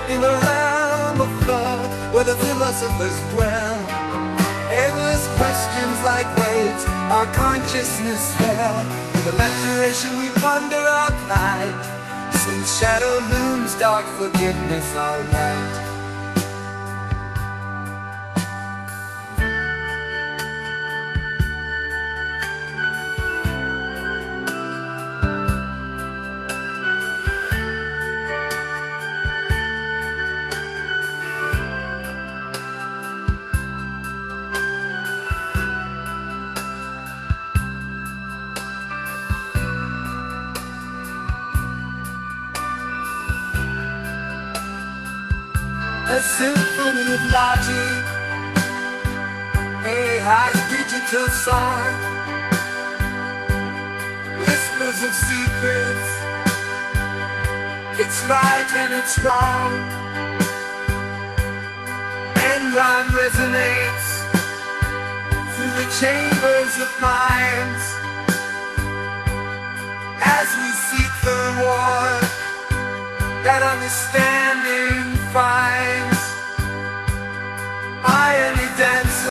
in the realm of thought where the philosophers dwell. Endless questions like waves our consciousness fell. In the maturation we ponder our night, since shadow looms dark forgiveness all night. A symphony of logic, a high digital song, whispers of secrets. It's right and it's wrong, and rhyme resonates through the chambers of minds as we seek the reward that understanding finds.